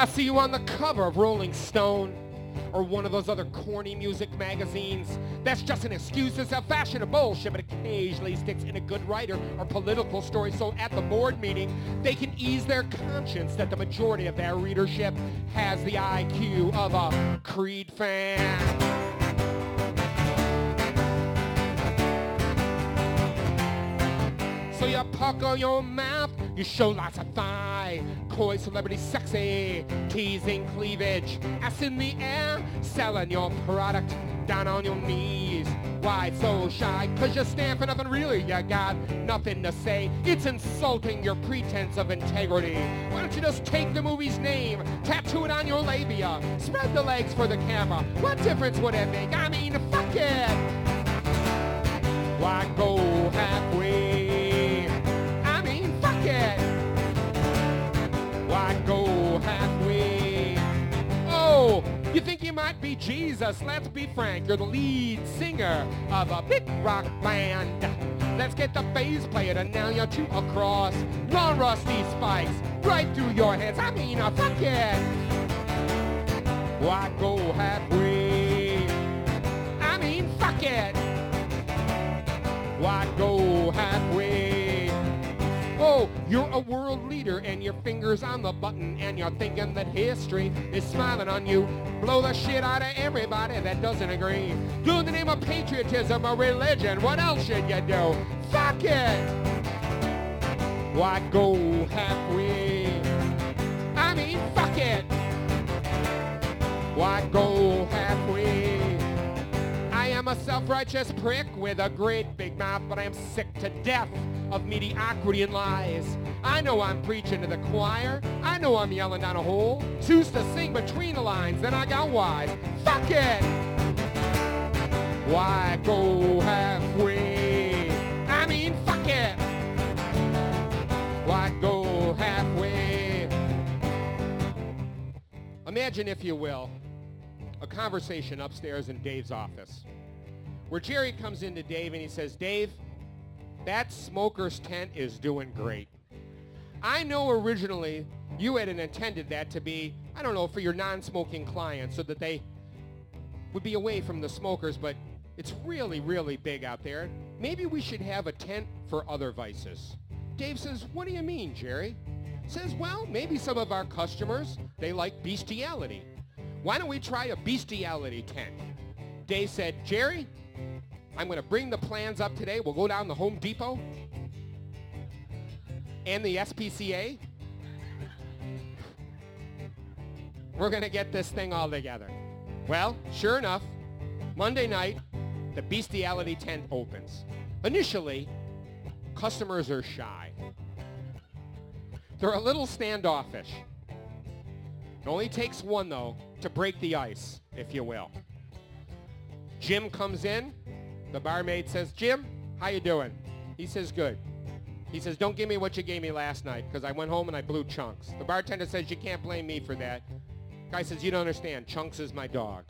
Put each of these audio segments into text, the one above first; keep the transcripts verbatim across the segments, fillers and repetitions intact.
I see you on the cover of Rolling Stone or one of those other corny music magazines. That's just an excuse to sell fashion and bullshit, but occasionally sticks in a good writer or political story so at the board meeting they can ease their conscience that the majority of their readership has the I Q of a Creed fan. So you pucker your mouth, you show lots of thigh, coy celebrity sexy, teasing cleavage, ass in the air, selling your product down on your knees. Why so shy? Cause you stand for nothing really, you got nothing to say. It's insulting your pretense of integrity. Why don't you just take the movie's name, tattoo it on your labia, spread the legs for the camera? What difference would it make? I mean, fuck it! Why go halfway? Why go halfway? Oh, you think you might be Jesus? Let's be frank, you're the lead singer of a big rock band. Let's get the bass player to nail you to a cross. Long rusty spikes right through your heads. I mean, uh, fuck it. Why go halfway? I mean, fuck it. Why go halfway? Oh, you're a world leader and your finger's on the button and you're thinking that history is smiling on you. Blow the shit out of everybody that doesn't agree. Do in the name of patriotism or religion. What else should you do? Fuck it! Why go halfway? I mean, fuck it! Why go halfway? I am a self-righteous prick with a great big mouth, but I am sick to death of mediocrity and lies. I know I'm preaching to the choir. I know I'm yelling down a hole. Choose to sing between the lines, then I got wise. Fuck it! Why go halfway? I mean, fuck it! Why go halfway? Imagine, if you will, a conversation upstairs in Dave's office where Jerry comes into Dave and he says, Dave, that smoker's tent is doing great. I know originally you had intended that to be, I don't know, for your non-smoking clients so that they would be away from the smokers, but it's really, really big out there. Maybe we should have a tent for other vices. Dave says, what do you mean, Jerry? Says, well, maybe some of our customers, they like bestiality. Why don't we try a bestiality tent? Dave said, Jerry, I'm going to bring the plans up today. We'll go down to Home Depot and the S P C A. We're going to get this thing all together. Well, sure enough, Monday night, the bestiality tent opens. Initially, customers are shy. They're a little standoffish. It only takes one, though, to break the ice, if you will. Jim comes in. The barmaid says, Jim, how you doing? He says, good. He says, don't give me what you gave me last night, because I went home and I blew Chunks. The bartender says, you can't blame me for that. Guy says, you don't understand. Chunks is my dog.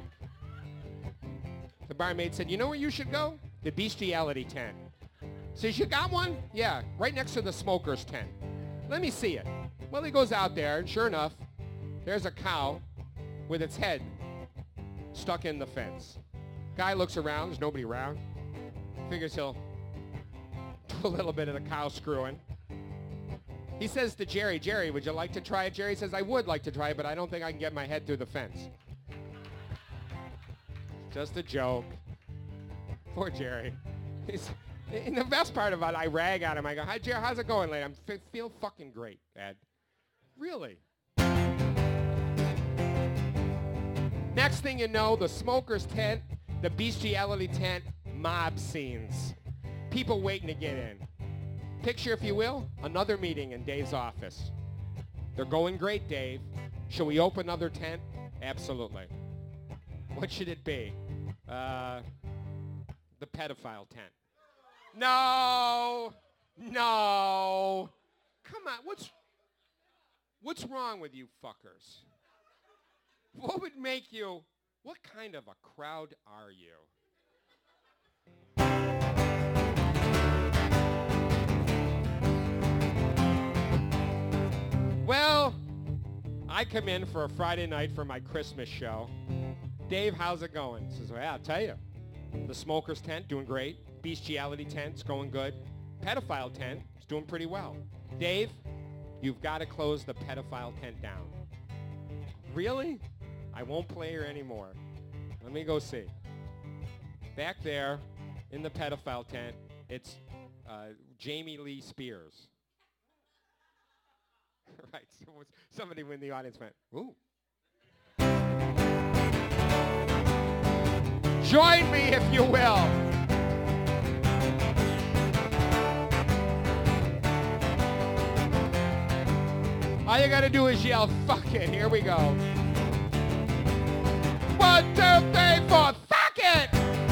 The barmaid said, you know where you should go? The bestiality tent. Says, you got one? Yeah, right next to the smoker's tent. Let me see it. Well, he goes out there, and sure enough, there's a cow with its head stuck in the fence. Guy looks around. There's nobody around. Figures he'll do a little bit of the cow screwing. He says to Jerry, Jerry, would you like to try it? Jerry says, I would like to try it, but I don't think I can get my head through the fence. Just a joke. Poor Jerry. He's, and the best part about it, I rag at him. I go, hi, Jerry, how's it going, lady? I feel fucking great, Ed. Really. Next thing you know, the smoker's tent, the bestiality tent, mob scenes. People waiting to get in. Picture, if you will, another meeting in Dave's office. They're going great, Dave. Should we open another tent? Absolutely. What should it be? Uh, the pedophile tent. No! No! Come on, what's, what's wrong with you fuckers? What would make you, what kind of a crowd are you? Well, I come in for a Friday night for my Christmas show. Dave, how's it going? He says, well, yeah, I'll tell you. The Smokers tent, doing great. Bestiality tent's going good. Pedophile tent is doing pretty well. Dave, you've got to close the pedophile tent down. Really? I won't play her anymore. Let me go see. Back there in the pedophile tent, it's uh, Jamie Lee Spears. Right. So somebody in the audience went, ooh. Join me, if you will. All you got to do is yell, fuck it. Here we go. One, two, three, four, fuck it!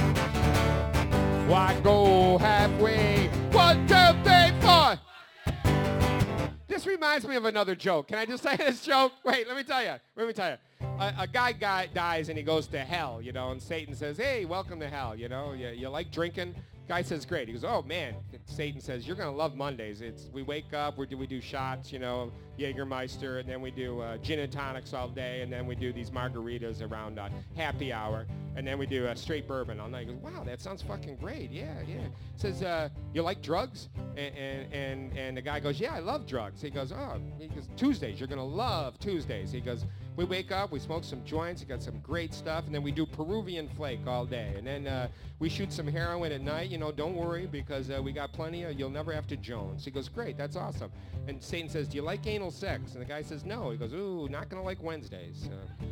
Why go halfway? One, two, three, four. This reminds me of another joke. Can I just say this joke? Wait, let me tell you. Let me tell you. A, a guy, guy dies and he goes to hell, you know, and Satan says, hey, welcome to hell, you know. You, you like drinking? Guy says, great. He goes, oh, man. Satan says, you're going to love Mondays. It's We wake up, we do, we do shots, you know, Jägermeister, and then we do uh, gin and tonics all day, and then we do these margaritas around uh, happy hour, and then we do uh, straight bourbon all night. He goes, wow, that sounds fucking great. Yeah, yeah. Says, uh, you like drugs? And, and, and, and the guy goes, yeah, I love drugs. He goes, oh, he goes, Tuesdays, you're going to love Tuesdays. He goes, we wake up, we smoke some joints, we got some great stuff, and then we do Peruvian flake all day. And then uh, we shoot some heroin at night, you know, don't worry, because uh, we got plenty of, you'll never have to Jones. He goes, great, that's awesome. And Satan says, do you like anal sex? And the guy says, no. He goes, ooh, not gonna like Wednesdays.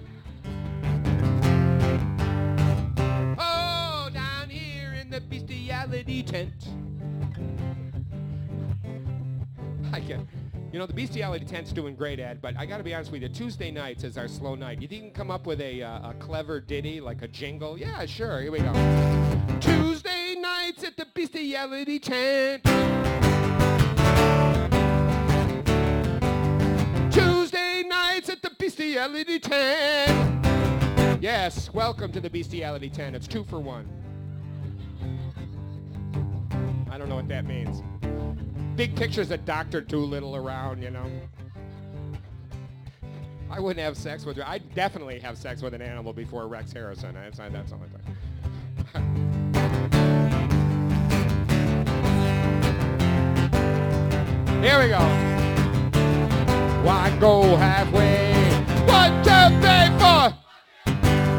Uh, oh, down here in the bestiality tent. I can. You know, the bestiality tent's doing great, Ed, but I got to be honest with you, Tuesday nights is our slow night. You think you can come up with a, uh, a clever ditty, like a jingle? Yeah, sure, here we go. Tuesday nights at the bestiality tent. Tuesday nights at the bestiality tent. Yes, welcome to the bestiality tent. It's two for one. I don't know what that means. Big pictures of Doctor Doolittle around, you know. I wouldn't have sex with her. I'd definitely have sex with an animal before Rex Harrison. That's, that's all I think. Here we go. Why go halfway? One, two, three, four.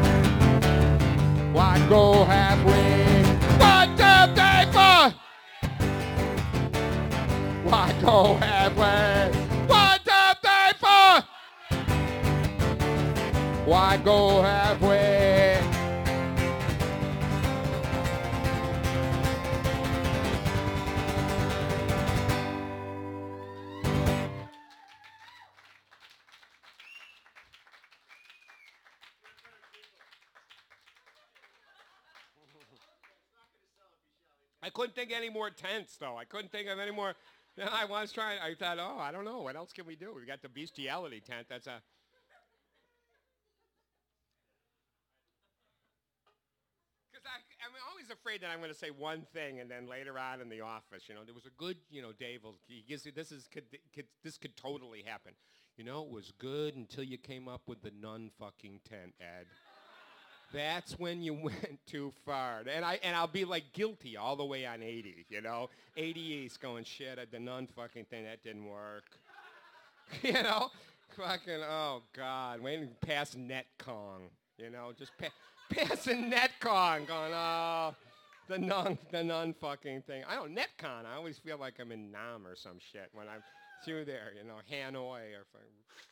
Why go halfway? One, two, three, four. Why go halfway? One, two, three, four. Why go halfway? I couldn't think any more tense, though. I couldn't think of any more. No, I was trying. I thought, oh, I don't know. What else can we do? We got the bestiality tent. That's a. Because I'm always afraid that I'm going to say one thing, and then later on in the office, you know, there was a good, you know, Dave will. He gives you this is could, could this could totally happen. You know, it was good until you came up with the nun fucking tent, Ed. That's when you went too far. And, I, and I'll be like guilty all the way on eighty, you know? eighty East going, shit, at the nun fucking thing, that didn't work. You know? Fucking, oh, God. Waiting past Netcong, you know? Just pa- passing Netcong going, oh, the nun, the nun fucking thing. I don't, Netcon, I always feel like I'm in Nam or some shit when I'm through there, you know, Hanoi or fucking.